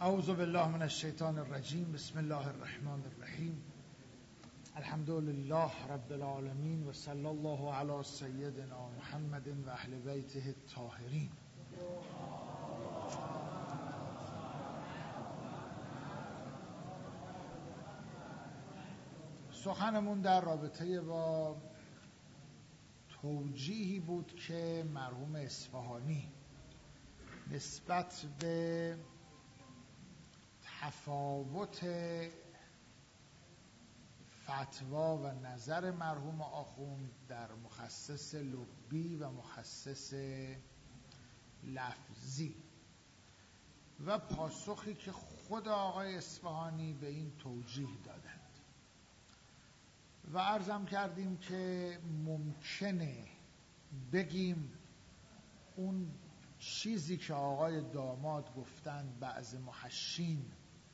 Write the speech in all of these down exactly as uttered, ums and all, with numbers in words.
اعوذ بالله من الشیطان الرجیم. بسم الله الرحمن الرحیم. الحمد لله رب العالمین و صلی الله علی سیدنا محمد و اهل بیته الطاهرین. سخنمون در رابطه با توجیهی بود که مرحوم اصفهانی نسبت به تفاوت فتوا و نظر مرحوم آخوند در مخصص لبی و مخصص لفظی و پاسخی که خود آقای اصفهانی به این توجیه دادند و عرضم کردیم که ممکنه بگیم اون چیزی که آقای داماد گفتند بعض محشین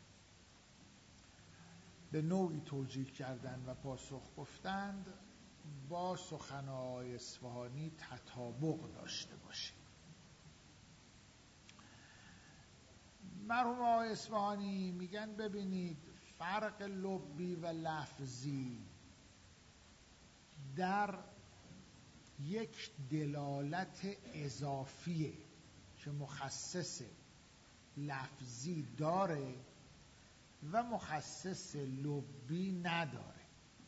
به نوعی توجیه کردند و پاسخ گفتند با سخن آقای اصفهانی تطابق داشته باشه. مرحوم آقای اصفهانی میگن ببینید فرق لبی و لفظی در یک دلالت اضافیه که مخصص لفظی داره و مخصص لبی نداره.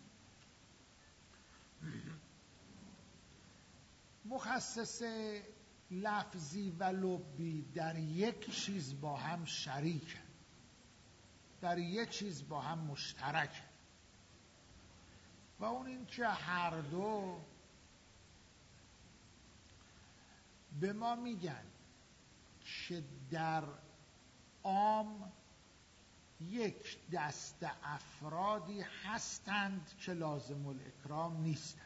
مخصص لفظی و لبی در یک چیز با هم شریکن، در یک چیز با هم مشترکن و اون این که هر دو به ما میگن که در عام یک دست افرادی هستند که لازم الاکرام نیستند.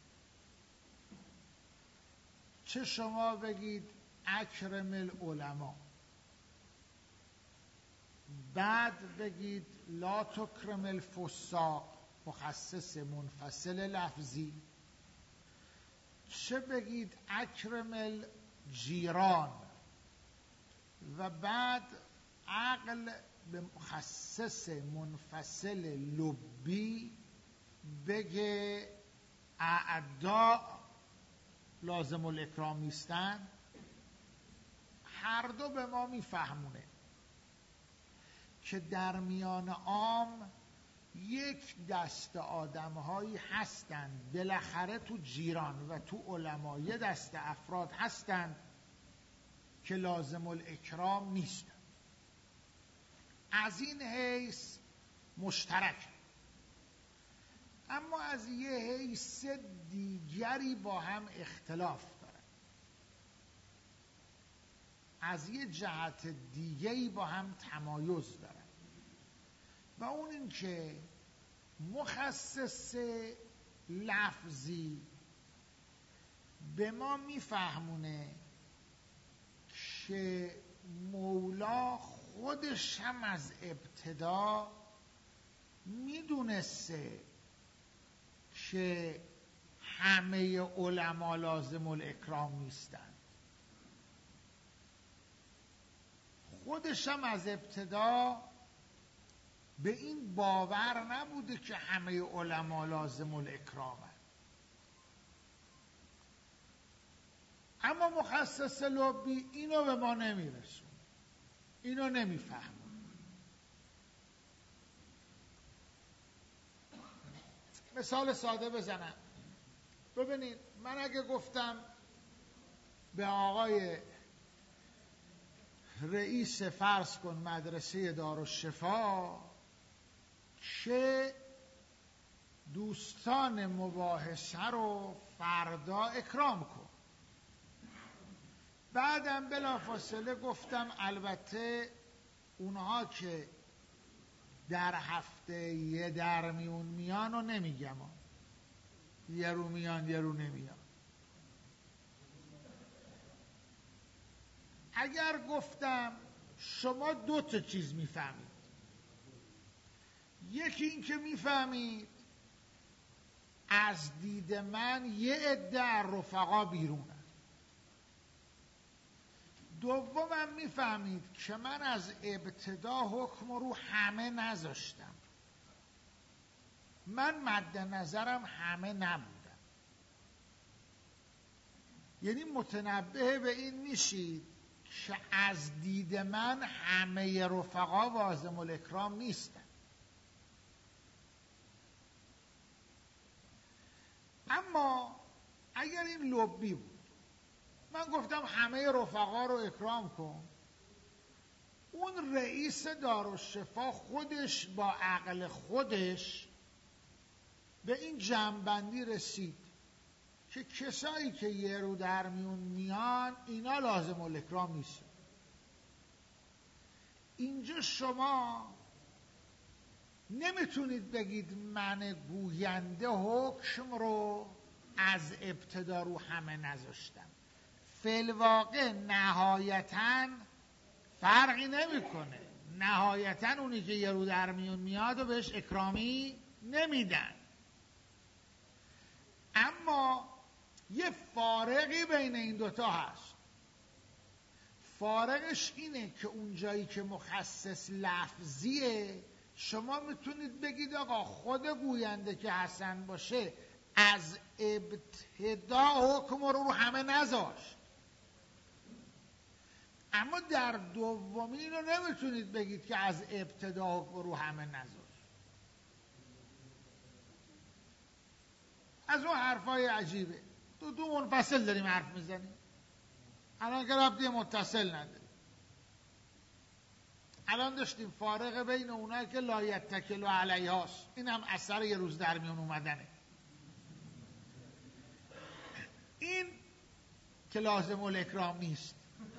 چه شما بگید اکرم العلماء، بعد بگید لا تکرم الفساق مخصص منفصل لفظی، چه بگید اکرم الجیران و بعد عقل به مخصص منفصل لبی بگه اعداء لازم الاکرام نیستن، هر دو به ما میفهمونه که در میان عام یک دست آدم هایی هستند، بالاخره تو جیران و تو علما یه دست افراد هستند که لازم الاکرام نیستند. از این حیث مشترک، اما از یه حیث دیگری با هم اختلاف دارن، از یه جهت دیگری با هم تمایز دارن و اون این که مخصص لفظی به ما میفهمونه که مولا خودش هم از ابتدا میدونسته که همه علما لازم الاکرام نیستند. خودش هم از ابتدا به این باور نبوده که همه علما لازم الاکرامند. اما مخصص لبی اینو به ما نمیرسون، اینو نمیفهم. مثال ساده بزنم. ببینید من اگه گفتم به آقای رئیس فرض کن مدرسه دارالشفا که دوستان مباحثه رو فردا اکرام کن، بعدم بلافاصله گفتم البته اونها که در هفته یه در میون میان رو نمیگم، یه رو میان یه رو نمیان. اگر گفتم شما دو تا چیز میفهمید، یکی این که میفهمید از دید من یه عده رفقا بیرونن، دومم میفهمید که من از ابتدا حکم رو همه نذاشتم. من مد نظرم همه نبودم. یعنی متنبه به این میشید که از دید من همه رفقا واعظ الاکرام نیستن. اما اگر این لبی بود، من گفتم همه رفقا رو اکرام کن، اون رئیس دارالشفا خودش با عقل خودش به این جمع‌بندی رسید که کسایی که یه رو در میون میان اینا لازم الاکرام نیست. اینجا شما نمیتونید بگید من گوینده حکم رو از ابتدا رو همه نذاشتم. فی‌الواقع نهایتاً فرقی نمیکنه، نهایتاً اونی که یه رو در میون میاد و بهش اکرامی نمیدن. اما یه فارقی بین این دوتا هست. فارقش اینه که اون جایی که مخصص لفظیه شما میتونید بگید آقا خود گوینده که حسن باشه از ابتدا حکم رو رو همه نذاشت، اما در دومی رو نمیتونید بگید که از ابتدا حکم رو همه نذاشت. از اون حرفای عجیبه. دو دو منفصل داریم حرف میزنیم، الان که ربطی متصل نداریم. الان داشتیم فارق بین اونایی که لا یتکلوا علیهاست، این هم اثر یه روز در میون اومدنه. این که لازم الاکرام نیست.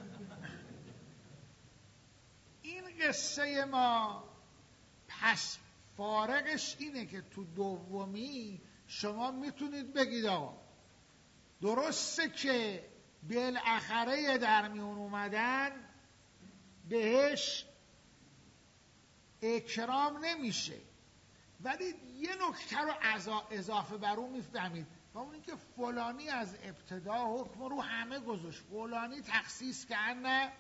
این قصه ما پس فارقش اینه که تو دومی شما میتونید بگید آقا درسته که بالاخره در میون اومدن بهش اکرام نمیشه، ولی یه نکته رو اضافه بر اون میفهمید و اون این که فلانی از ابتدا حکم رو همه گذاشت، فلانی تخصیص کرده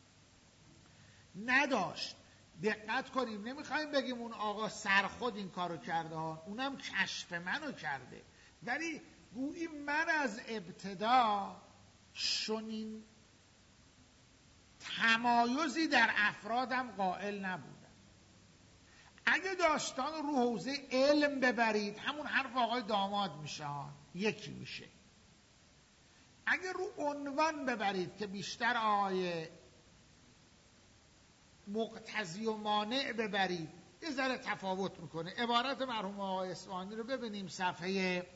نداشت. دقت کنیم، نمیخوایم بگیم اون آقا سرخود این کارو کرده ها، اونم کشف منو کرده، ولی گویی من از ابتدا چنین تمایزی در افرادم قائل نبودم. اگه داستان رو حوزه علم ببرید همون حرف آقای داماد میشه ها، یکی میشه. اگه رو عنوان ببرید که بیشتر آقای مقتضی و مانع ببرید یه ذره تفاوت میکنه. عبارت مرحوم آقای اصفهانی رو ببینیم صفحه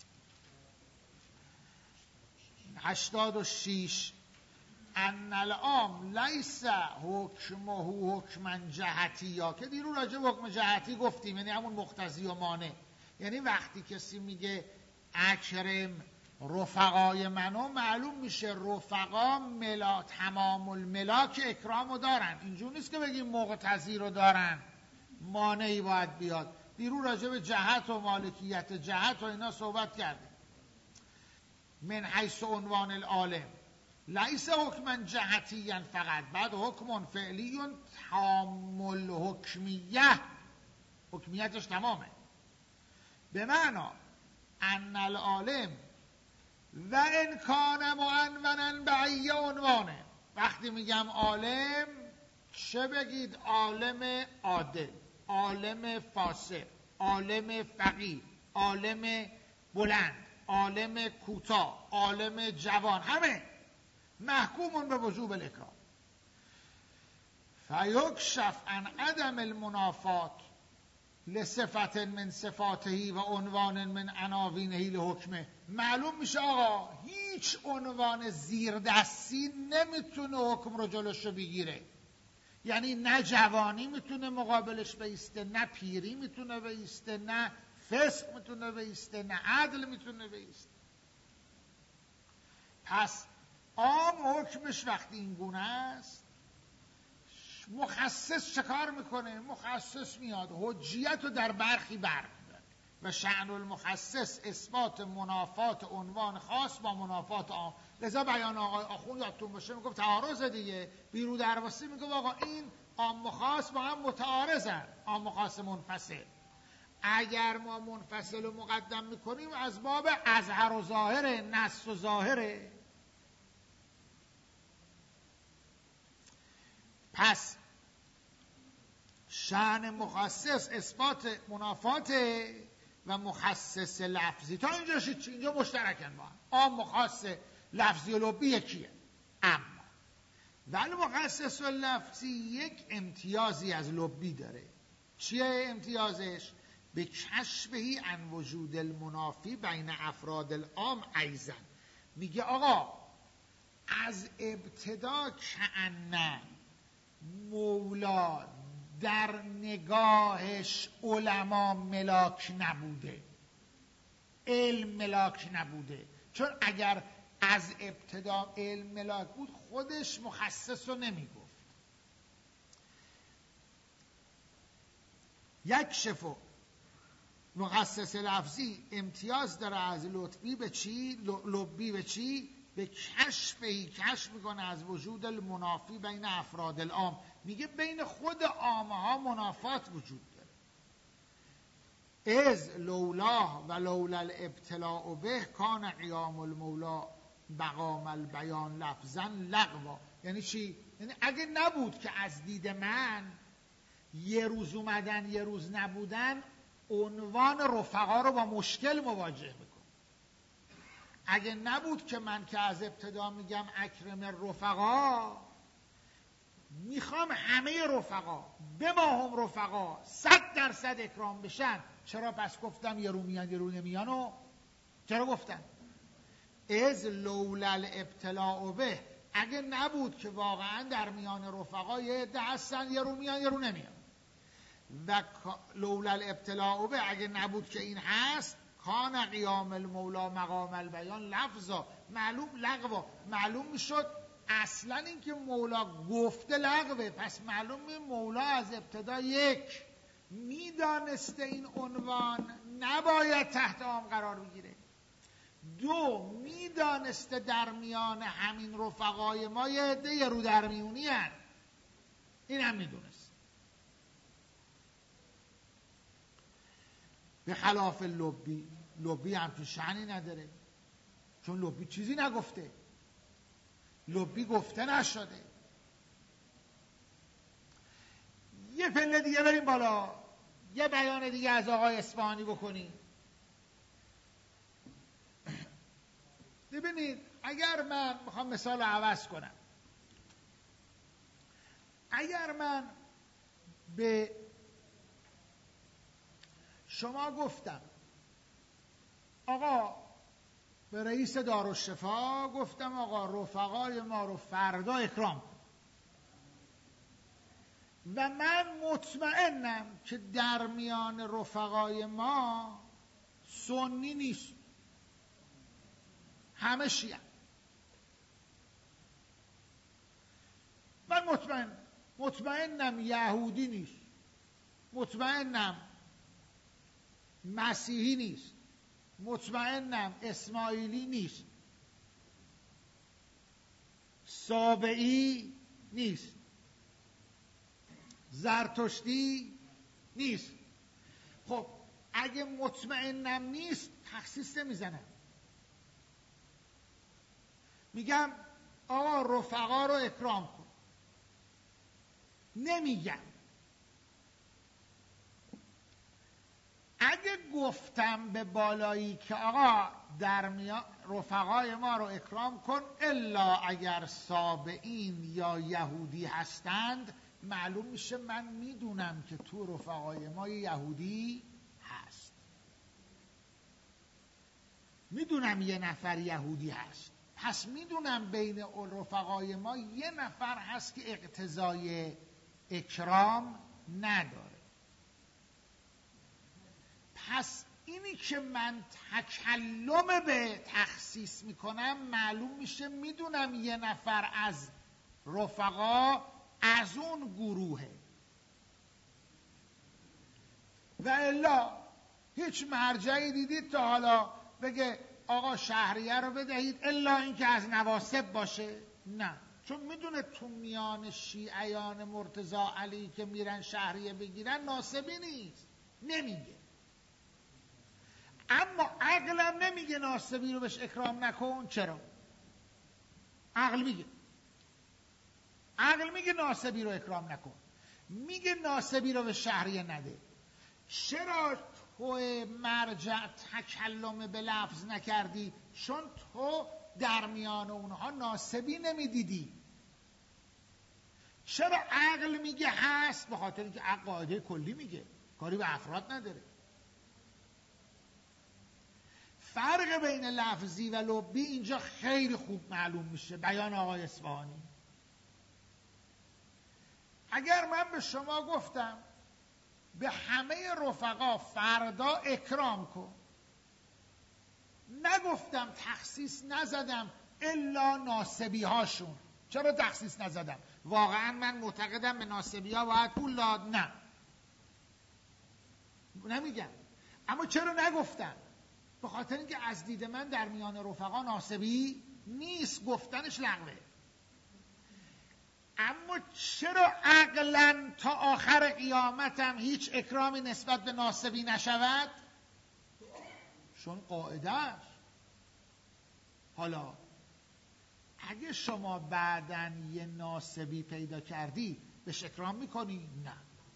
هشتاد و شش. ان العام لیس حکمه حکما جهتیا، که دیرو راجع به حکم جهتی گفتیم، یعنی همون مقتضی و مانع. یعنی وقتی کسی میگه اکرم رفقای منو، معلوم میشه رفقا ملا تمام الملاک اکرامو دارن. اینجور نیست که بگیم مقتضی رو دارن مانعی باید بیاد. دیرو راجع به جهت و مالکیت جهت و اینا صحبت کردیم. من حیث عنوان العالم لیس حکما جهتیا فقط، بعد حکم فعلی تام الحکمیه، حکمیتش تمامه. به معنا ان العالم و ان کان معنونا به ای عنوانه. وقتی میگم عالم چه بگید؟ عالم عادل، عالم فاسق، عالم فقیر، عالم بلند، عالم کوتاه، عالم جوان، همه محکومون به وجوب الاکرام. فیکشف عن عدم المنافات لصفت من صفاته و عنوان من عناوینه لحکمه. معلوم میشه آقا هیچ عنوان زیردستی نمیتونه حکم رو جلوشو بگیره. یعنی نه جوانی میتونه مقابلش بیسته، نه پیری میتونه بیسته، نه فسق میتونه بیسته، نه عدل میتونه بیسته. پس عام حکمش وقتی این گونه است، مخصص چه کار میکنه؟ مخصص میاد حجیت رو در برخی برمی‌داره و شأن المخصص اثبات منافات عنوان خاص با منافات عام. لذا بیان آقای آخوند یادتون باشه میگفت تعارض دیگه. بیرو درواسی میگفت آقا این عام و خاص با هم متعارضن، عام و خاص منفصل. اگر ما منفصل رو مقدم میکنیم از باب اظهر و ظاهره، نص و ظاهره. پس شأن مخصص اثبات منافاته و مخصص لفظی تا اینجا شد، اینجا مشترکن با هم. عام و خاص لفظی و لفظی یکیه. اما ولی مخصص و لفظی یک امتیازی از لفظی داره. چیه امتیازش؟ به کشفهی عن وجود المنافی بین افراد العام ایضا. میگه آقا از ابتدا کأن مولا در نگاهش علما ملاک نبوده، علم ملاک نبوده. چون اگر از ابتدا علم ملاک بود خودش مخصص رو نمیگفت. یک شفو مخصص لفظی امتیاز داره از لطفی به چی؟ لبی به چی؟ به کشفی، کشف میکنه از وجود المنافی بین افراد العام. میگه بین خود عامه ها منافات وجود داره. از لولا و لولا الابتلاء به کان قیام المولا بقام البیان لفظا لغوا. یعنی چی؟ یعنی اگه نبود که از دید من یه روز اومدن یه روز نبودن عنوان رفقا رو با مشکل مواجه میکنه. اگه نبود که من که از ابتدا میگم اکرم رفقا، میخوام همه رفقا به ما هم رفقا صد درصد اکرام بشن، چرا پس گفتم یه رو میان یه رو نمیان؟ و چرا گفتم از لولا الابتلاء به، اگه نبود که واقعا در میان رفقا یه عده هستن یه رو میان یه رو نمیان، و لولا الابتلاء به اگه نبود که این هست، کان قیام المولا مقام البیان لفظا، معلوم لغوا، معلوم میشد اصلا این که مولا گفته لغوه. پس معلوم می مولا از ابتدا یک میدانسته این عنوان نباید تحت عام قرار بگیره، دو میدانسته در میان همین رفقای ما یه عده یه رو در میونی هن. این هم میدونست. به خلاف لبی، لبی هم تو شأنی نداره، چون لبی چیزی نگفته، لبی گفته نشده. یه پله دیگه بریم بالا، یه بیان دیگه از آقای اصفهانی بکنیم. ببینید اگر من میخوام مثال رو عوض کنم، اگر من به شما گفتم آقا، به رئیس دارالشفا گفتم آقا رفقای ما رو فردا اکرام کن، و من مطمئنم که در میان رفقای ما سنی نیست، همه شیعه. من مطمئن مطمئنم یهودی نیست، مطمئنم مسیحی نیست، مطمئنم اسماعیلی نیست، سابعی نیست، زرتشتی نیست. خب اگه مطمئنم نیست تخصیص نمیزنم، میگم آقا رفقا رو اکرام کن، نمیگم. اگه گفتم به بالایی که آقا در میان رفقای ما رو اکرام کن الا اگر سابعین یا یهودی هستند، معلوم میشه من میدونم که تو رفقای ما یهودی هست، میدونم یه نفر یهودی هست، پس میدونم بین رفقای ما یه نفر هست که اقتضای اکرام نداره. پس اینی که من تکلم به تخصیص میکنم، معلوم میشه میدونم یه نفر از رفقا از اون گروهه، و الا هیچ مرجعی دیدید تا حالا بگه آقا شهریه رو بدهید الا اینکه از نواسب باشه؟ نه، چون میدونه تو میان شیعیان مرتضی علی که میرن شهریه بگیرن ناسبی نیست، نمیگه. اما عقلم نمیگه ناسبی رو بهش اکرام نکن. چرا؟ عقل میگه عقل میگه ناسبی رو اکرام نکن، میگه ناسبی رو به شهریه نده. چرا تو مرجع تکلم به لفظ نکردی؟ چون تو در میان اونها ناسبی نمیدیدی. چرا عقل میگه هست؟ به خاطر اینکه عقل قاعده کلی میگه، کاری به افراد نداره. فرق بین لفظی و لبی اینجا خیلی خوب معلوم میشه. بیان آقای اصفهانی. اگر من به شما گفتم به همه رفقا فردا اکرام کن، نگفتم تخصیص نزدم الا ناسبی هاشون. چرا تخصیص نزدم؟ واقعا من معتقدم به ناسبی ها باید پول داد؟ نه، نمیگم. اما چرا نگفتم؟ به خاطر اینکه از دید من در میان رفقا ناسبی نیست، گفتنش لغوه. اما چرا عقلا تا آخر قیامتم هیچ اکرامی نسبت به ناسبی نشود؟ چون قاعده است. حالا اگه شما بعداً یه ناسبی پیدا کردی بهش اکرام میکنی؟ نه.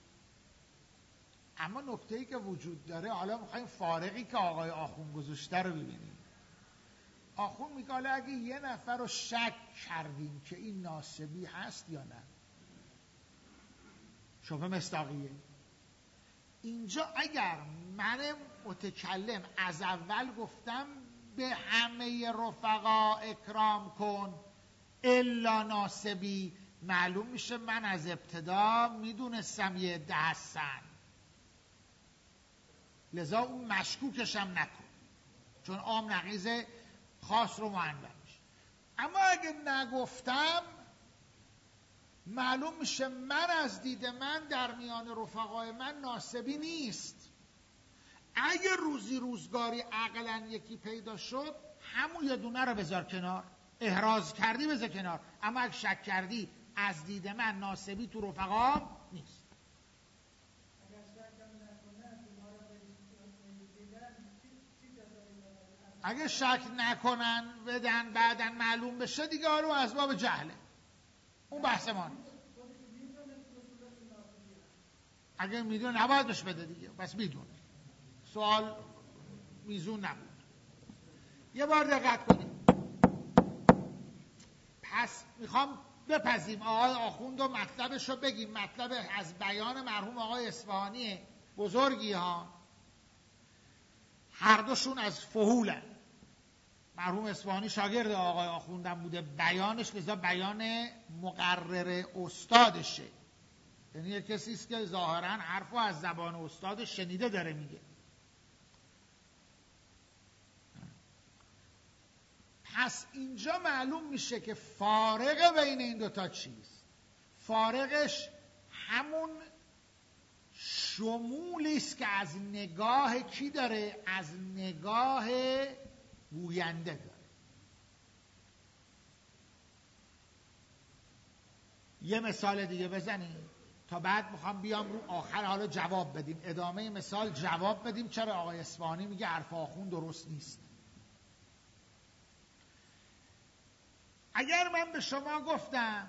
اما نکته‌ای که وجود داره، حالا میخوایم فارقی که آقای آخوند گذاشته رو ببینیم. آخوند میگه حالا اگه یه نفر رو شک کردیم که این ناسبی هست یا نه، شبه مصداقیه. اینجا اگر من متکلم از اول گفتم به همه رفقا اکرام کن الا ناسبی، معلوم میشه من از ابتدا میدونستم یه عده هستن، لذا اون مشکوکشم نکن، چون عام نقیض خاص رو معنون میشه. اما اگه نگفتم معلوم میشه من از دید من در میان رفقای من ناسبی نیست. اگه روزی روزگاری عقلا یکی پیدا شد، همون یه دونه رو بذار کنار، احراز کردی بذار کنار. اما اگه شک کردی از دید من ناسبی تو رفقام نیست. اگه شک نکنن بدن بعدن معلوم بشه دیگه آرو از باب جهله، اون بحث ما نیست. اگه میدونه نباید بهش بده دیگه، بس میدونه. سوال میزون نبود. یه بار دقت کنید. پس میخوام بپذیم آقای آخوند و مطلبش رو بگیم. مطلب از بیان مرحوم آقای اصفهانی بزرگی ها، هر دوشون از فهولن. مرحوم اصفهانی شاگرد آقای آخوندم بوده، بیانش لذا بیان مقرر استادشه، یعنی یه کسی است که ظاهرا حرفو از زبان استاد شنیده داره میگه. پس اینجا معلوم میشه که فارق بین این دوتا چیست؟ فارقش همون شمولی است که از نگاه کی داره؟ از نگاه گوینده داره. یه مثال دیگه بزنیم تا بعد میخوام بیام رو آخر حالا جواب بدیم، ادامه مثال جواب بدیم چرا آقای اصفهانی میگه حرف آخوند درست نیست. اگر من به شما گفتم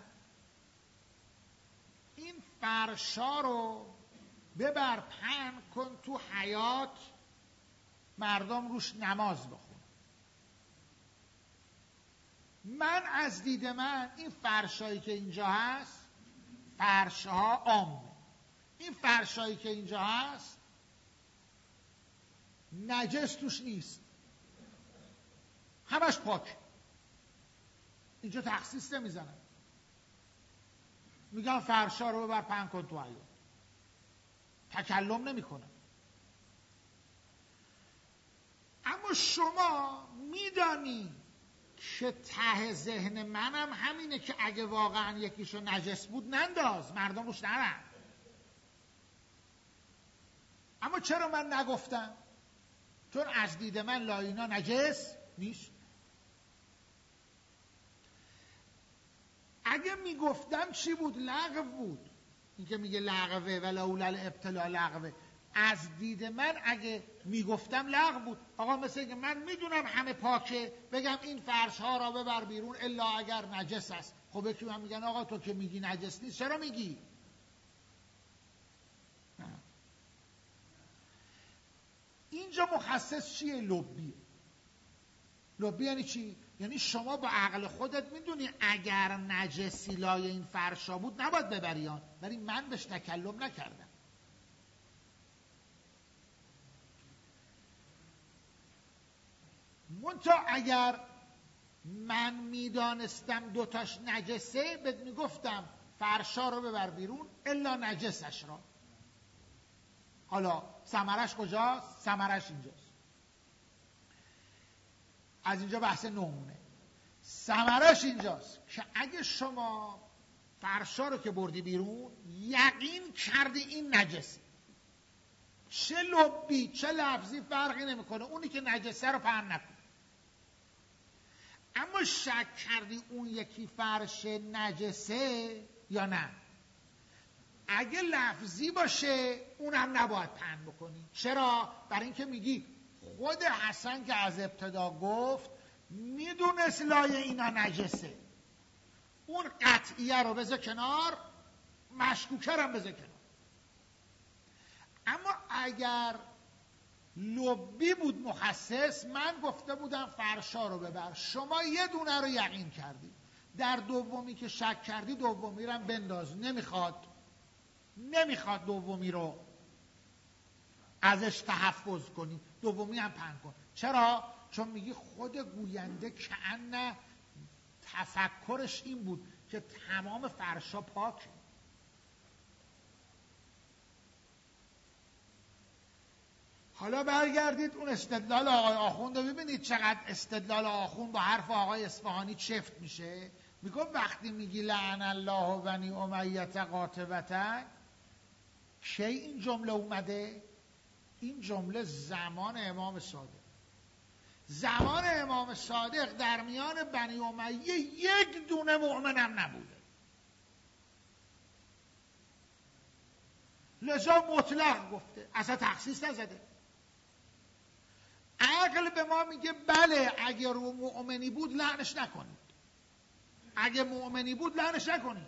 این فرشا رو ببر پهن کن تو حیاط مردم روش نماز بخون، من از دید من این فرشایی که اینجا هست فرشها عامه، این فرشایی که اینجا هست نجس توش نیست، همش پاک. اینجا تخصیص نمیزنن، میگن فرشا رو ببر پهن کن تو حیاط، تکلم نمی کنن. اما شما میدانی که ته ذهن منم همینه که اگه واقعا یکیشو نجس بود ننداز، مردم روش نرن. اما چرا من نگفتم؟ چون از دید من لا اینا نجس نیست. اگه میگفتم چی بود؟ لغو بود. این که میگه لغوه ولولا الابتلاء لغوه، از دید من اگه میگفتم لغو بود. آقا مثل اینکه من میدونم همه پاکه، بگم این فرش ها را ببر بیرون الا اگر نجس است. خب یکی من میگن آقا تو که میگی نجس نیست چرا میگی؟ اینجا مخصص چیه؟ لبیه. لبی یعنی چی؟ یعنی شما با عقل خودت میدونی اگر نجسی لای این فرشا بود نباید ببریان، ولی من بهش تکلم نکردم. منتها اگر من میدانستم دوتاش نجسه بهت میگفتم فرشا رو ببر بیرون الا نجسش را. حالا ثمرش کجاست؟ ثمرش اینجاست. از اینجا بحث نمونه. ثمرش اینجاست که اگه شما فرشا رو که بردی بیرون یقین کردی این نجسه، چه لبی چه لفظی فرقی نمیکنه، اونی که نجسه رو پهن نکن. اما شک کردی اون یکی فرش نجسه یا نه، اگه لفظی باشه اونم نباید پهن بکنی. چرا؟ برای اینکه میگی خود حسن که از ابتدا گفت میدونست لای اینا نجسه، اون قطعیه رو بذار کنار، مشکوکه رو بذار کنار. اما اگر لبی بود مخصص، من گفته بودم فرشا رو ببر، شما یه دونه رو یقین کردی، در دومی که شک کردی دومی رو هم بنداز. نمیخواد نمیخواد دومی رو ازش تحفظ کنی، دومی هم پهن کن. چرا؟ چون میگی خود گوینده کأن تفکرش این بود که تمام فرشا پاکه. حالا برگردید اون استدلال آقای آخوند رو ببینید چقدر استدلال آخوند با حرف آقای اصفهانی چفت میشه. میگه وقتی میگی لعن الله بنی امیة قاطبة، کی این جمله اومده؟ این جمله زمان امام صادق. زمان امام صادق در میان بنی امیه یک دونه مؤمنم نبوده، لذا مطلق گفته، اصلا تخصیص نزده. عقل به ما میگه بله اگه رو مؤمنی بود لعنش نکنید، اگه مؤمنی بود لعنش نکنید.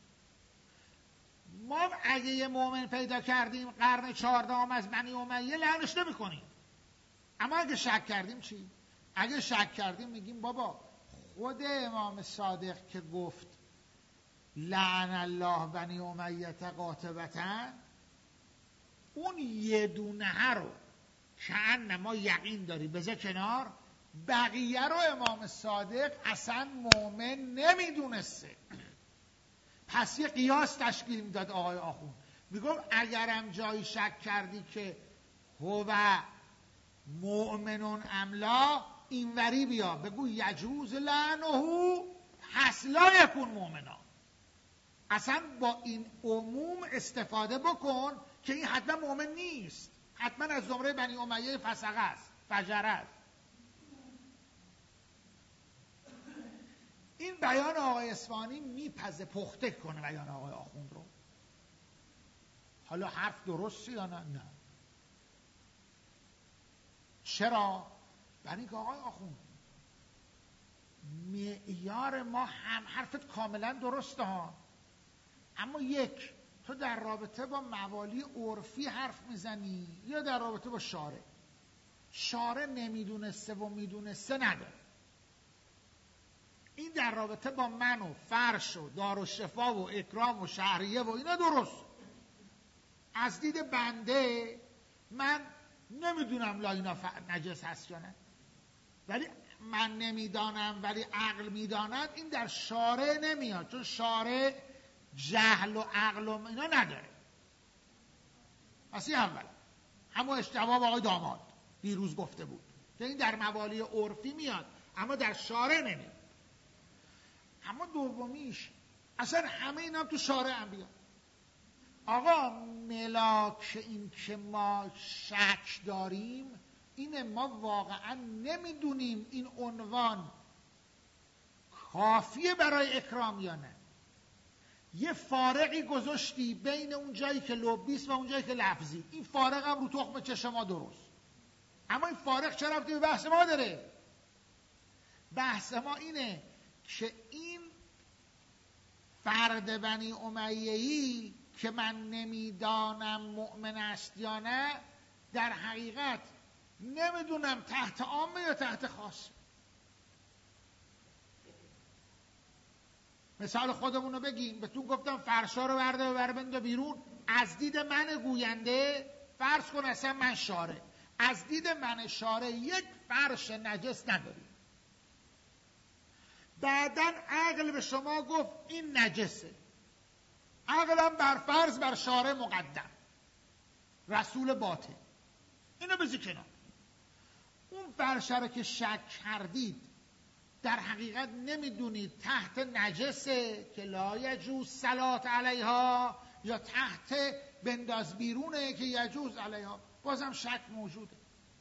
ما اگه یه مؤمن پیدا کردیم قرن چهاردهم از بنی امیه لعنش نمی کنیم. اما اگه شک کردیم چی؟ اگه شک کردیم میگیم بابا خود امام صادق که گفت لعن الله بنی امیة قاطبة، اون یه دونه رو که ما یقین داری بذار کنار، بقیه رو امام صادق اصلا مؤمن نمیدونسته. پس یه قیاس تشکیل میداد آقای آخوند، میگم اگرم جایی شک کردی که هو مؤمنون املا، اینوری بیا بگو یجوز لعنه پس لا یکون مؤمنا. اصلا با این عموم استفاده بکن که این حتما مؤمن نیست، حتما از زمره بنی امیه فسقه است، فجره است. این بیان آقای اصفهانی میپزه پخته کنه بیان آقای آخوند رو. حالا حرف درستی یا نه؟ نه. چرا؟ برای اینکه آقای آخوند معیار ما هم حرفت کاملا درسته ها، اما یک، تو در رابطه با موالی عرفی حرف میزنی یا در رابطه با شارع؟ شارع نمیدونسته و میدونسته نداره. این در رابطه با من و فرش و دارالشفا و اکرام و شهریه و اینا درست. از دید بنده من نمیدونم لا اینا نجس هست یا نه، ولی من نمیدانم ولی عقل میداند، این در شارع نمیاد، چون شارع جهل و عقل و اینا نداره. پس این اول همونش جواب آقای داماد دیروز گفته بود که این در موالی عرفی میاد اما در شارع نمیاد. اما دومیش اصلا همه اینا هم تو شارع هم بیاد. آقا ملاک این که ما شک داریم اینه ما واقعا نمیدونیم این عنوان کافیه برای اکرام یا نه. یه فارقی گذاشتی بین اون جایی که لبیست و اون جایی که لفظی. این فارق هم رو تخم چشم ما درست، اما این فارق چه ربطی به بحث ما داره؟ بحث ما اینه که این فرد بنی امیه‌ای که من نمیدانم مؤمن است یا نه، در حقیقت نمیدونم تحت عامه یا تحت خاص. مثال خودمون رو بگیم، بهتون گفتم فرشا رو برده ببر بنده بیرون. از دید من گوینده فرض کن اصلا من شاره، از دید من شاره یک فرش نجس نداریم. بعدن عقل به شما گفت این نجسه، عقلم بر فرض بر شاره مقدم، رسول باطن، اینو بذار کنار. اون فرشه رو که شک کردید در حقیقت نمیدونید تحت نجسه که لا یجوز صلات علیها یا تحت بنداز بیرونه که یجوز علیها، بازم شک موجوده.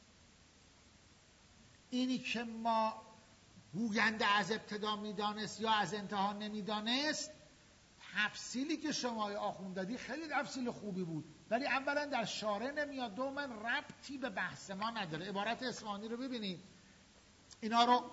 اینی که ما گوینده از ابتدا میدانست یا از انتها نمیدانست، تفصیلی که شما آخوند دادی خیلی تفصیل خوبی بود، ولی اولا در شارع نمیاد، دوما ربطی به بحث ما نداره. عبارت اصفهانی رو ببینید، اینا رو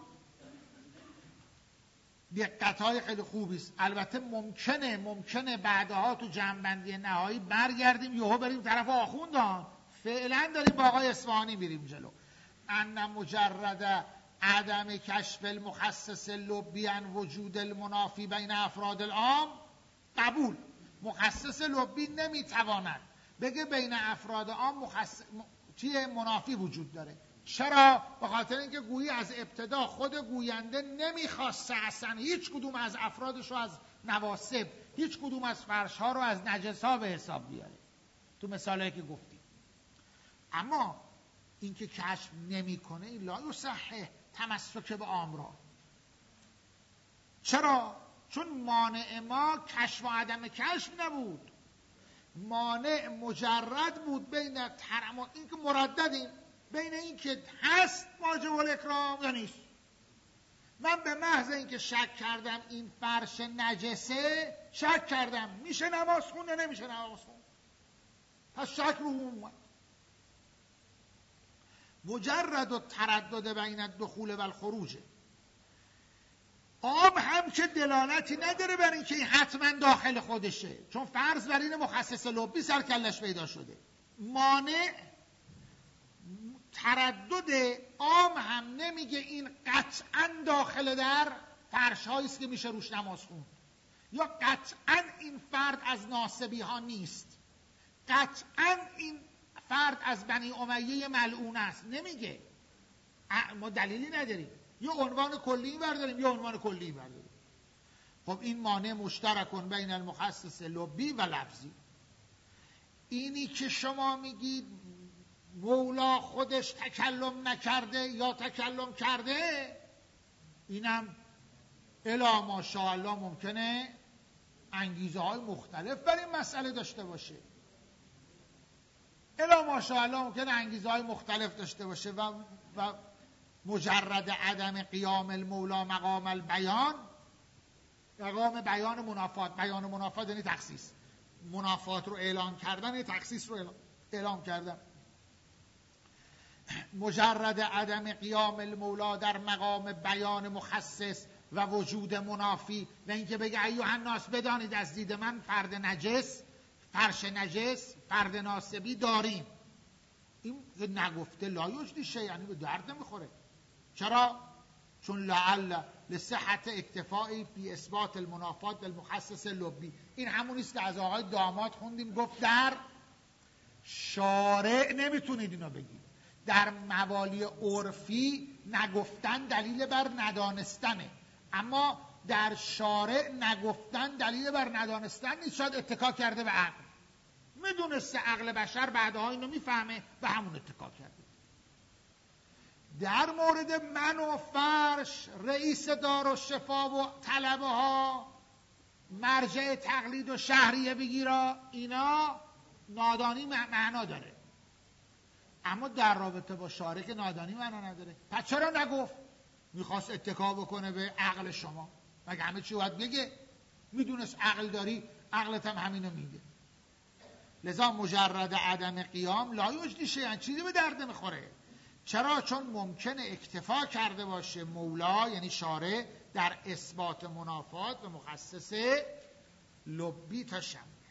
دقت‌های خیلی خوبی است. البته ممکنه ممکنه بعدها تو جمع‌بندی نهایی برگردیم یهو بریم طرف آخوندان. فعلا داریم با آقای اصفهانی میریم جلو. ان مجرد عدم کشف المخصص لبی عن وجود المنافی بین افراد العام قبول. مخصص لبی نمیتواند بگه بین افراد عام مخصص چیه منافی وجود داره. چرا؟ به خاطر اینکه گویی از ابتدا خود گوینده نمیخواسته اصلا هیچ کدوم از افرادش رو از نواسب، هیچ کدوم از فرش ها رو از نجس ها به حساب بیاره تو مثالایی که گفتیم. اما اینکه کشف نمیکنه این لا یصح تمسک به امرا. چرا؟ چون مانع ما کشف و عدم کشف نبود، مانع مجرد بود بین ترم و این که مرددیم بین این که هست واجب الاکرام یا نیست. من به محض این که شک کردم این فرش نجسه، شک کردم میشه نماز خون یا نمیشه نماز خون، پس شک رو اومد. مجرد و تردد بین الدخول و الخروج. آب هم که دلالتی نداره بر این که حتما داخل خودشه، چون فرض بر این مخصص لبی سرکلش پیدا شده. مانع تردد عام هم نمیگه این قطعا داخل در فرش هاییست که میشه روش نماز خوند، یا قطعا این فرد از ناصبی ها نیست، قطعا این فرد از بنی امیه ملعون است، نمیگه. ما دلیلی نداریم، یا عنوان کلی برداریم یا عنوان کلی برداریم. خب این مانع مشترکون بین المخصص لبی و لفظی. اینی که شما میگید مولا خودش تکلم نکرده یا تکلم کرده، اینم الا ماشاءالله ممکنه انگیزه های مختلف برای این مسئله داشته باشه. الا ماشاءالله ممکنه انگیزه های مختلف داشته باشه و, و مجرد عدم قیام المولا مقام البیان، مقام بیان منافات. بیان منافات یعنی تخصیص، منافات رو اعلان کردن یعنی تخصیص رو اعلان, اعلان کردن. مجرد عدم قیام المولا در مقام بیان مخصص و وجود منافی و اینکه بگه ایها الناس بدانید از دید من فرد نجس، فرش نجس، فرد ناسبی داریم، این نگفته لا یجدی شیء، یعنی به درد نمیخوره. چرا؟ چون لعل لصحت اکتفائی بی اثبات المنافات بالمخصص لبی. این همونیست که از آقای داماد خوندیم، گفت در شارع نمیتونید اینو بگید، در موالی عرفی نگفتن دلیل بر ندانستنه، اما در شارع نگفتن دلیل بر ندانستن نیست. شاید اتکا کرده به عقل، میدونسته عقل بشر بعدها اینو میفهمه و همون اتکا کرده. در مورد من و فرش، رئیس دار و شفا و طلبه ها، مرجع تقلید و شهریه بگیرا، اینا نادانی معنا داره. اما در رابطه با شارع که نادانی معنا نداره. پس چرا نگفت؟ میخواست اتکا بکنه به عقل شما. مگه همه چی باید بگه؟ میدونست عقل داری، عقلت هم همینو میگه. لذا مجرد عدم قیام لا یجدی شیئا، چیزی به درد نمیخوره. چرا؟ چون ممکنه اکتفا کرده باشه مولا یعنی شارع در اثبات منافات به مخصص لبی تا شم.